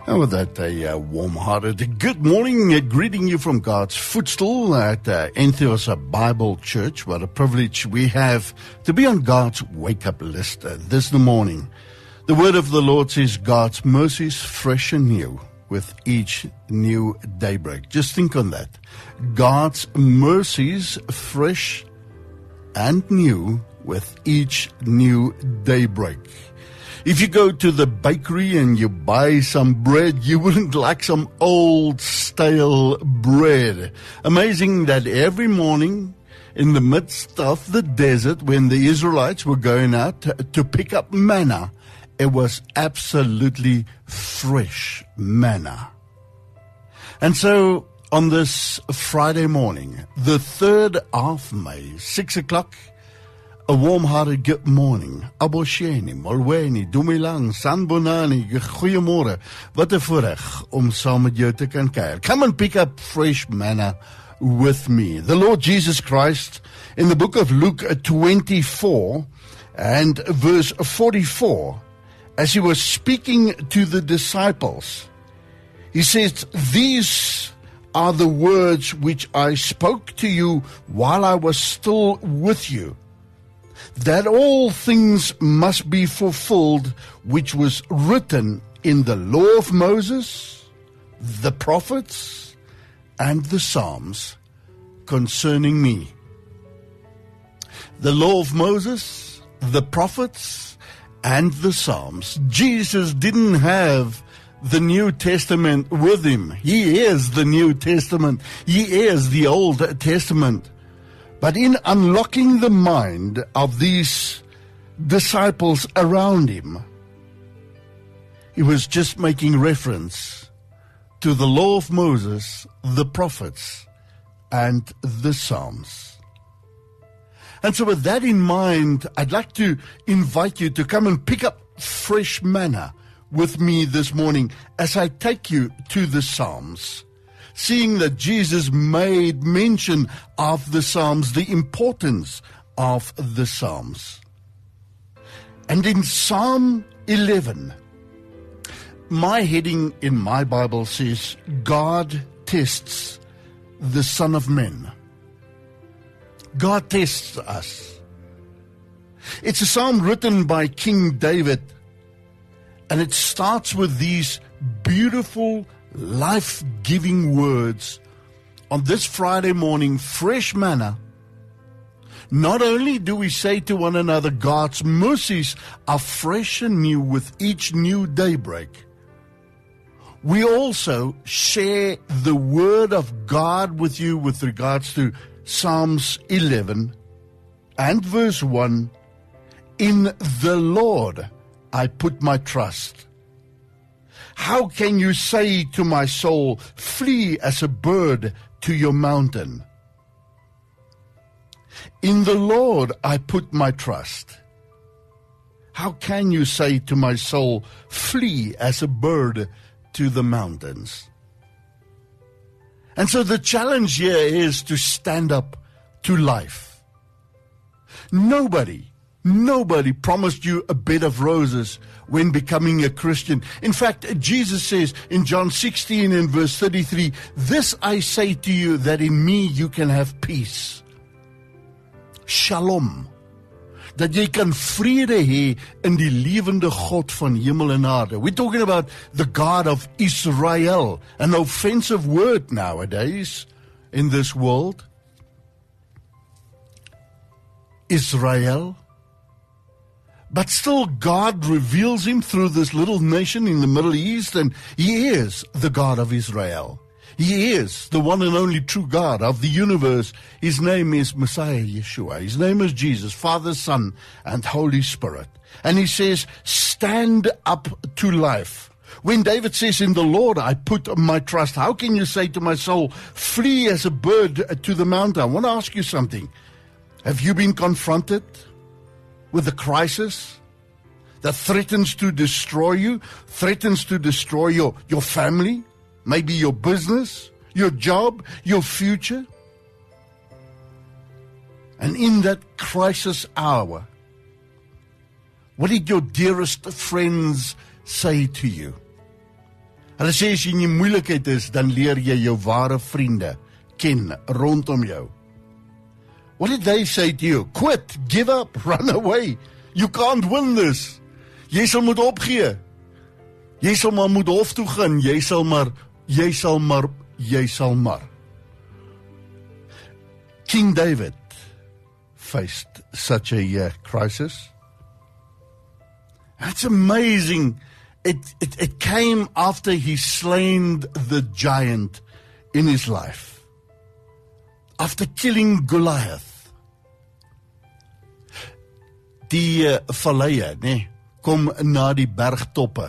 And with that, a warm-hearted good morning, greeting you from God's footstool at Entheos Bible Church. What a privilege we have to be on God's wake-up list this morning. The word of the Lord says God's mercies fresh and new with each new daybreak. Just think on that. God's mercies fresh and new with each new daybreak. If you go to the bakery and you buy some bread, you wouldn't like some old stale bread. Amazing that every morning in the midst of the desert when the Israelites were going out to pick up manna, it was absolutely fresh manna. And so on this Friday morning, the 3rd of May, 6 o'clock, a warm-hearted good morning. Abosheni, Molweni, Dumilang, Sanbonani, goeiemôre. Wat 'n voorreg om saam met jou te kan kuier. Come and pick up fresh manna with me. The Lord Jesus Christ, in the book of Luke 24 and verse 44, as he was speaking to the disciples, he says, "These are the words which I spoke to you while I was still with you, that all things must be fulfilled which was written in the law of Moses, the prophets, and the Psalms concerning me." The law of Moses, the prophets, and the Psalms. Jesus didn't have the New Testament with him. He is the New Testament. He is the Old Testament. But in unlocking the mind of these disciples around him, he was just making reference to the law of Moses, the prophets, and the Psalms. And so with that in mind, I'd like to invite you to come and pick up fresh manna with me this morning as I take you to the Psalms. Seeing that Jesus made mention of the Psalms, the importance of the Psalms. And in Psalm 11, my heading in my Bible says, God tests the Son of Man. God tests us. It's a psalm written by King David, and it starts with these beautiful life-giving words. On this Friday morning, fresh manna. Not only do we say to one another, God's mercies are fresh and new with each new daybreak, we also share the word of God with you with regards to Psalms 11 and verse 1. In the Lord I put my trust. How can you say to my soul, flee as a bird to your mountain? In the Lord I put my trust. How can you say to my soul, flee as a bird to the mountains? And so the challenge here is to stand up to life. Nobody promised you a bed of roses when becoming a Christian. In fact, Jesus says in John 16 and verse 33, "This I say to you, that in me you can have peace." Shalom. Dat jy kan vrede hê in die lewende God van hemel en aarde. We're talking about the God of Israel, an offensive word nowadays in this world. Israel. But still God reveals him through this little nation in the Middle East, and he is the God of Israel. He is the one and only true God of the universe. His name is Messiah Yeshua. His name is Jesus, Father, Son, and Holy Spirit. And he says, stand up to life. When David says, in the Lord I put my trust, how can you say to my soul, flee as a bird to the mountain? I want to ask you something. Have you been confronted with a crisis that threatens to destroy you, threatens to destroy your family, maybe your business, your job, your future? And in that crisis hour, what did your dearest friends say to you? Hulle sê as jy in die moeilikheid is, dan leer jy jou ware vriende ken rondom jou. What did they say to you? Quit, give up, run away. You can't win this. Jy sal moet opgee. Jy sal maar moet hof toe gaan. Jy sal maar. King David faced such a crisis. It's amazing. It came after he slain the giant in his life. After killing Goliath. Die valleie, kom na die bergtoppe.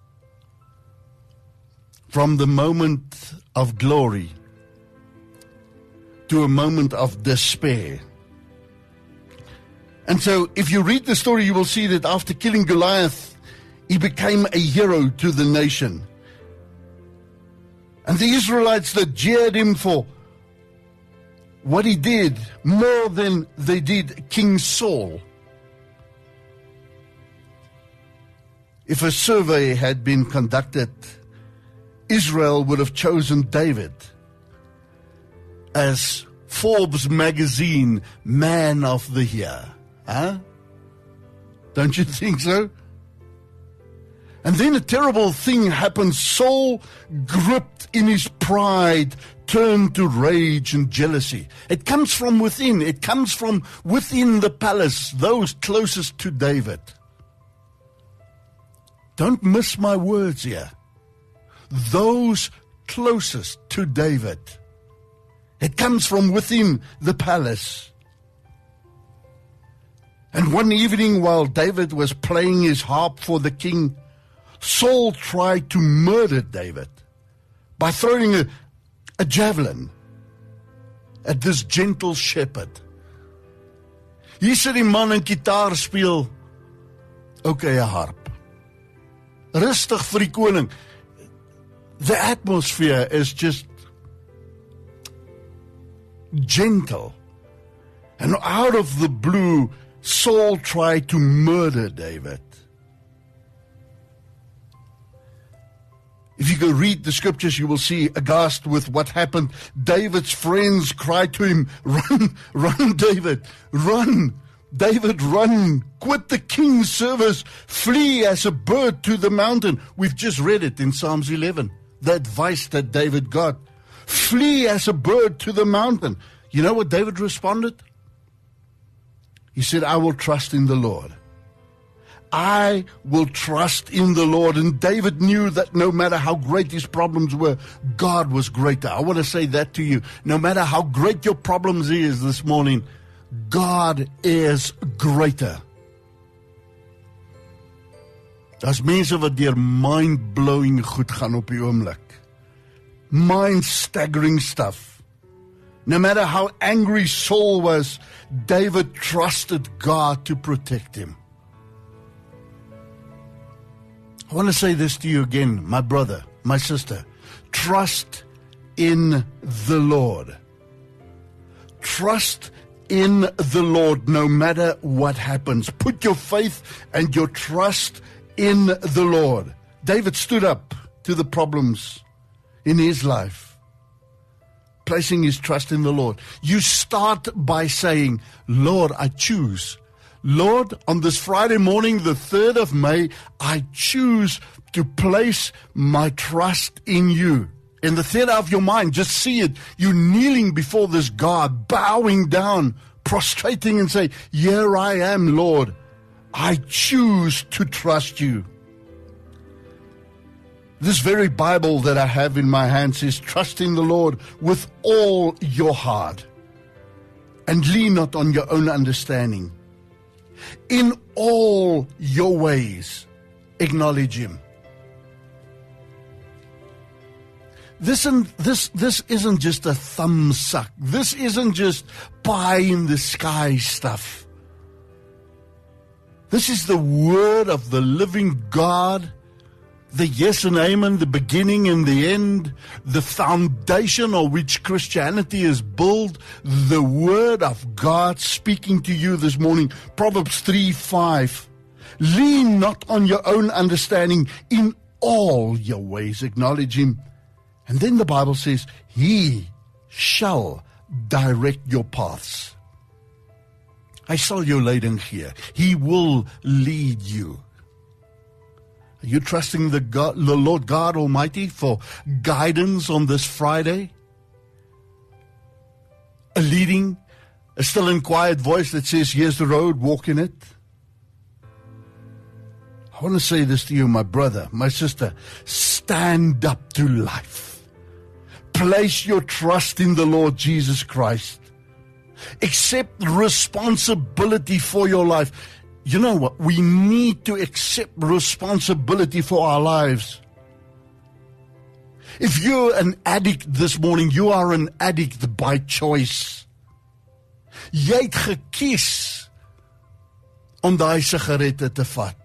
From the moment of glory to a moment of despair. And so, if you read the story, you will see that after killing Goliath, he became a hero to the nation. And the Israelites that jeered him for what he did, more than they did King Saul. If a survey had been conducted, Israel would have chosen David as Forbes magazine Man of the Year. Huh? Don't you think so? And then a terrible thing happened. Saul, gripped in his pride, turned to rage and jealousy. It comes from within. It comes from within the palace, those closest to David. Don't miss my words here. Those closest to David. It comes from within the palace. And one evening while David was playing his harp for the king, Saul tried to murder David by throwing a javelin at this gentle shepherd. Hier sit die man in gitaar speel, okay, 'n harp. Rustig vir die koning. The atmosphere is just gentle. And out of the blue, Saul tried to murder David. If you go read the scriptures, you will see, aghast with what happened, David's friends cried to him, "Run, run, David, run. David, run. Quit the king's service. Flee as a bird to the mountain." We've just read it in Psalms 11. The advice that David got. Flee as a bird to the mountain. You know what David responded? He said, "I will trust in the Lord. I will trust in the Lord." And David knew that no matter how great his problems were, God was greater. I want to say that to you. No matter how great your problems is this morning, God is greater. Daar's mense wat deur mind-blowing goed gaan op die oomblik. Mind-staggering stuff. No matter how angry Saul was, David trusted God to protect him. I want to say this to you again, my brother, my sister. Trust in the Lord. Trust in the Lord no matter what happens. Put your faith and your trust in the Lord. David stood up to the problems in his life, placing his trust in the Lord. You start by saying, "Lord, I choose. Lord, on this Friday morning, the 3rd of May, I choose to place my trust in you." In the theater of your mind, just see it. You kneeling before this God, bowing down, prostrating and say, "Here I am, Lord. I choose to trust you." This very Bible that I have in my hand says, "Trust in the Lord with all your heart and lean not on your own understanding. In all your ways, acknowledge Him." This isn't just a thumbsuck. This isn't just pie in the sky stuff. This is the word of the living God, the yes and amen, the beginning and the end, the foundation on which Christianity is built, the word of God speaking to you this morning. Proverbs 3:5. Lean not on your own understanding. In all your ways acknowledge Him. And then the Bible says, He shall direct your paths. Hy sal jou leiding gee. He will lead you. Are you trusting the Lord God Almighty for guidance on this Friday? A leading, a still and quiet voice that says, here's the road, walk in it. I want to say this to you, my brother, my sister. Stand up to life. Place your trust in the Lord Jesus Christ. Accept responsibility for your life. You know what? We need to accept responsibility for our lives. If you're an addict this morning, you are an addict by choice. Jy het gekies om daai sigarette te vat.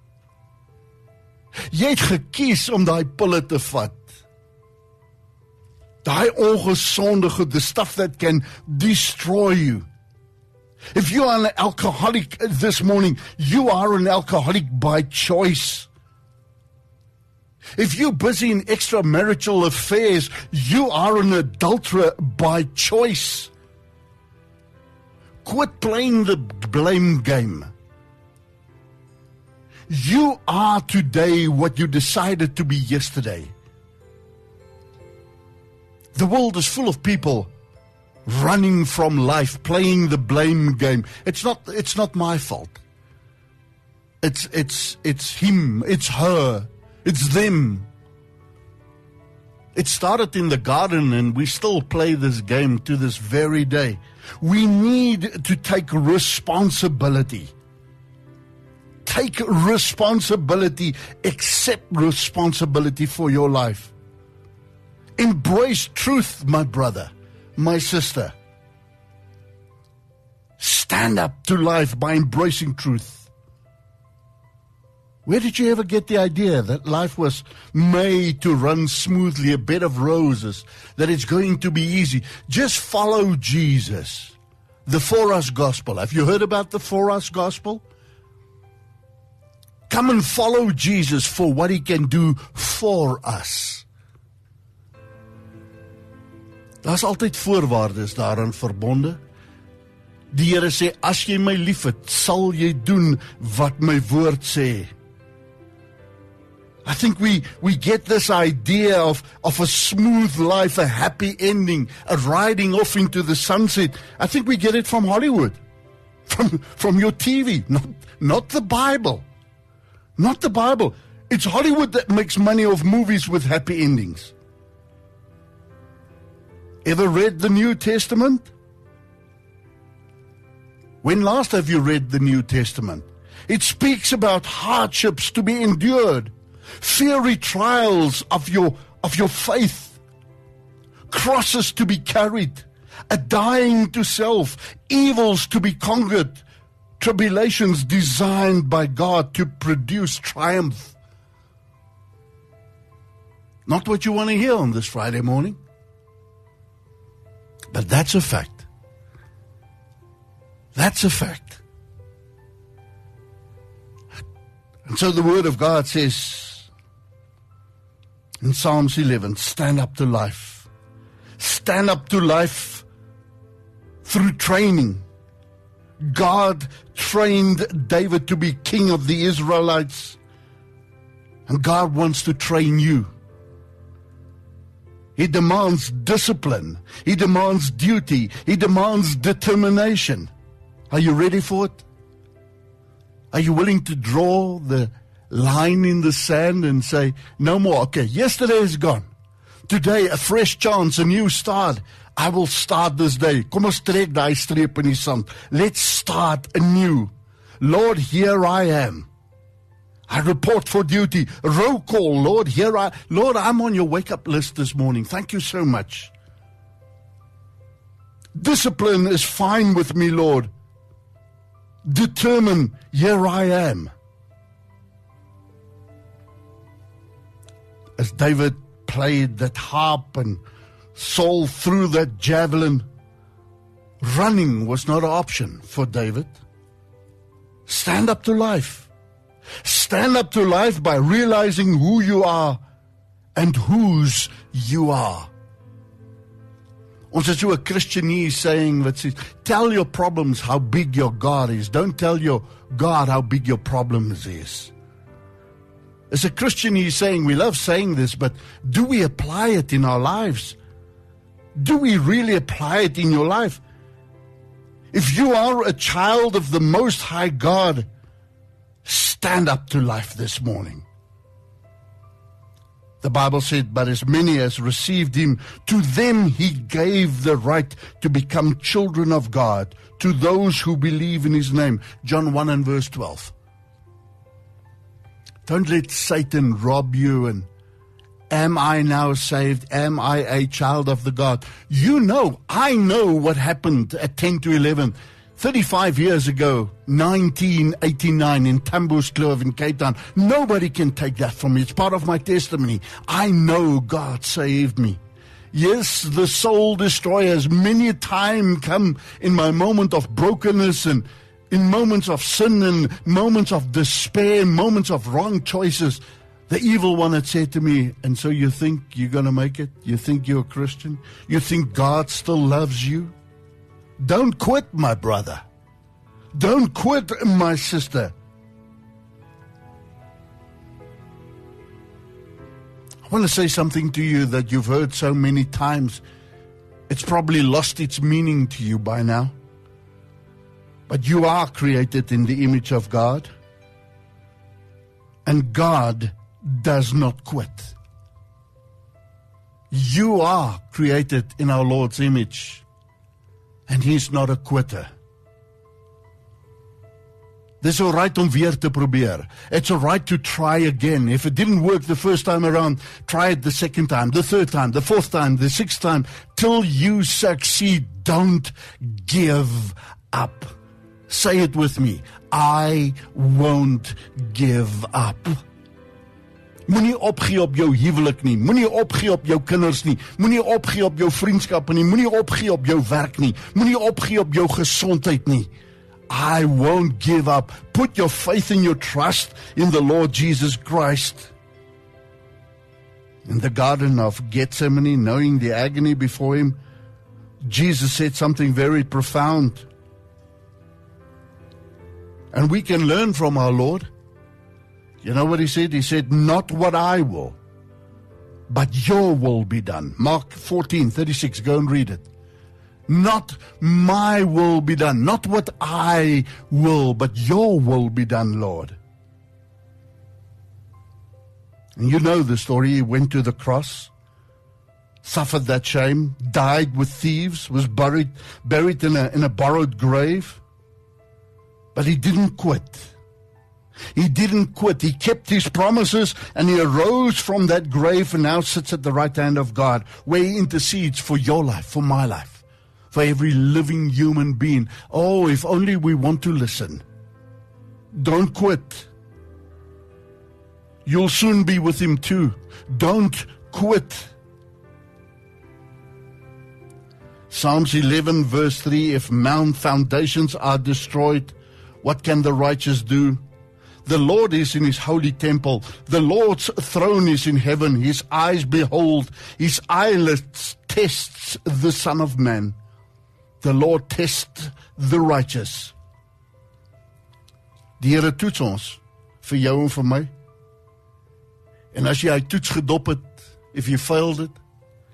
Jy het gekies om daai pille te vat. Daai ongesonde goed, the stuff that can destroy you. If you are an alcoholic this morning, you are an alcoholic by choice. If you're busy in extramarital affairs, you are an adulterer by choice. Quit playing the blame game. You are today what you decided to be yesterday. The world is full of people running from life, playing the blame game. It's not my fault. It's him, it's her, it's them. It started in the garden and we still play this game to this very day. We need to take responsibility. Take responsibility, accept responsibility for your life. Embrace truth, my brother, my sister. Stand up to life by embracing truth. Where did you ever get the idea that life was made to run smoothly, a bed of roses, that it's going to be easy? Just follow Jesus. The For Us Gospel. Have you heard about the For Us Gospel? Come and follow Jesus for what He can do for us. Daar's altyd voorwaardes daaraan verbonde. Die Here sê, as jy my liefhet, sal jy doen wat my woord sê. I think we get this idea of a smooth life, a happy ending, a riding off into the sunset. I think we get it from Hollywood, from your TV, not the Bible. Not the Bible. It's Hollywood that makes money off movies with happy endings. Ever read the New Testament? When last have you read the New Testament? It speaks about hardships to be endured, fiery trials of your faith, crosses to be carried, a dying to self, evils to be conquered, tribulations designed by God to produce triumph. Not what you want to hear on this Friday morning. But that's a fact. That's a fact. And so the Word of God says in Psalms 11, stand up to life. Stand up to life through training. God trained David to be king of the Israelites. And God wants to train you. He demands discipline. He demands duty. He demands determination. Are you ready for it? Are you willing to draw the line in the sand and say, no more. Okay, yesterday is gone. Today, a fresh chance, a new start. I will start this day. Kom ons trek daai streep in die sand. Let's start anew. Lord, here I am. I report for duty. Roll call, Lord. Lord, I'm on your wake-up list this morning. Thank you so much. Discipline is fine with me, Lord. Determine, here I am. As David played that harp and Saul threw that javelin, running was not an option for David. Stand up to life. Stand Stand up to life by realizing who you are and whose you are. Ons het so 'n Christianese saying that says, tell your problems how big your God is. Don't tell your God how big your problems is. As a Christianese saying, we love saying this, but do we apply it in our lives? Do we really apply it in your life? If you are a child of the Most High God, stand up to life this morning. The Bible said, but as many as received him, to them he gave the right to become children of God, to those who believe in his name. John 1 and verse 12. Don't let Satan rob you and, am I now saved? Am I a child of the God? You know, I know what happened at 10 to 11. 35 years ago, 1989, in Tamboeskloof in Cape Town. Nobody can take that from me. It's part of my testimony. I know God saved me. Yes, the soul destroyers many a time come in my moment of brokenness and in moments of sin and moments of despair, moments of wrong choices. The evil one had said to me, and so you think you're going to make it? You think you're a Christian? You think God still loves you? Don't quit, my brother. Don't quit, my sister. I want to say something to you that you've heard so many times. It's probably lost its meaning to you by now. But you are created in the image of God. And God does not quit. You are created in our Lord's image. And he's not a quitter. Dis all right om weer te probeer. It's all right to try again. If it didn't work the first time around, try it the second time, the third time, the fourth time, the sixth time, till you succeed. Don't give up. Say it with me. I won't give up. Moenie opgee op jou huwelik nie, moenie opgee op jou kinders nie, moenie opgee op jou vriendskappe nie, moenie opgee op jou werk nie, moenie opgee op jou gesondheid nie. I won't give up. Put your faith and your trust in the Lord Jesus Christ. In the Garden of Gethsemane, knowing the agony before him, Jesus said something very profound. And we can learn from our Lord. You know what he said? He said, not what I will, but your will be done. Mark 14:36, go and read it. Not my will be done, not what I will, but your will be done, Lord. And you know the story. He went to the cross, suffered that shame, died with thieves, was buried in a borrowed grave, but he didn't quit. He didn't quit. He kept his promises and he arose from that grave and now sits at the right hand of God, where he intercedes for your life, for my life, for every living human being. Oh, if only we want to listen. Don't quit. You'll soon be with him too. Don't quit. Psalms 11 verse 3, if mount foundations are destroyed, what can the righteous do? The Lord is in his holy temple. The Lord's throne is in heaven. His eyes behold. His eyelids tests the Son of Man. The Lord tests the righteous. Die Here toets ons vir jou en vir my. En as jy hy toets gedop het, if you failed it,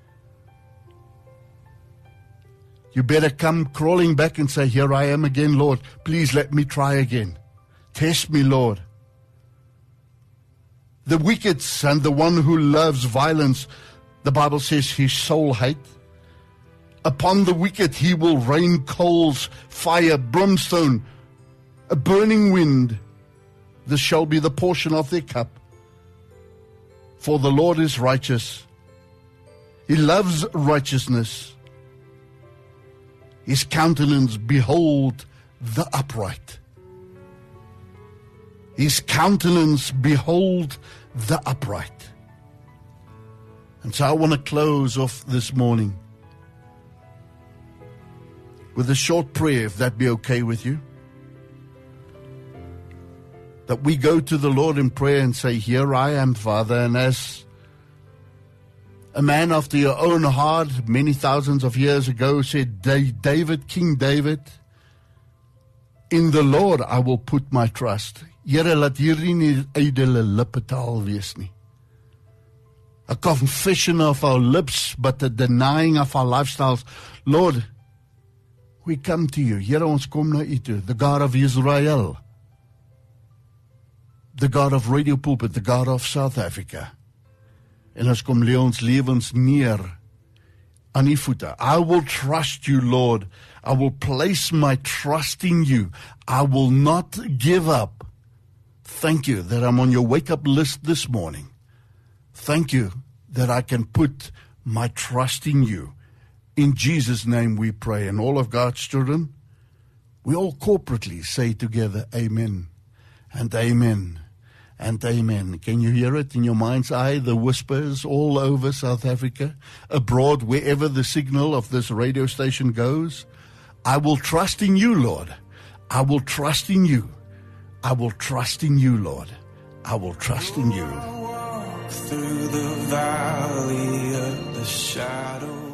you better come crawling back and say, here I am again, Lord. Please let me try again. Test me, Lord. The wicked and the one who loves violence, the Bible says his soul hate. Upon the wicked he will rain coals, fire, brimstone, a burning wind. This shall be the portion of their cup. For the Lord is righteous. He loves righteousness. His countenance behold the upright. His countenance behold the upright. And so I want to close off this morning with a short prayer, if that be okay with you. that we go to the Lord in prayer and say, here I am, Father. And as a man after your own heart many thousands of years ago said, David, King David, in the Lord I will put my trust. Here laat hierdie nie ydelle lippetaal wees nie. A confession of our lips, but a denying of our lifestyles. Lord, we come to you. Here ons kom na u toe, the God of Israel, the God of Radio Pulpit, the God of South Africa. En ons kom lê ons lewens neer aan u voete. I will trust you, Lord. I will place my trust in you. I will not give up. Thank you that I'm on your wake-up list this morning. Thank you that I can put my trust in you. In Jesus' name we pray. And all of God's children, we all corporately say together, amen, and amen, and amen. Can you hear it in your mind's eye? The whispers all over South Africa, abroad, wherever the signal of this radio station goes. I will trust in you, Lord. I will trust in you. I will trust in you, Lord. I will trust in you. Through the valley of the shadow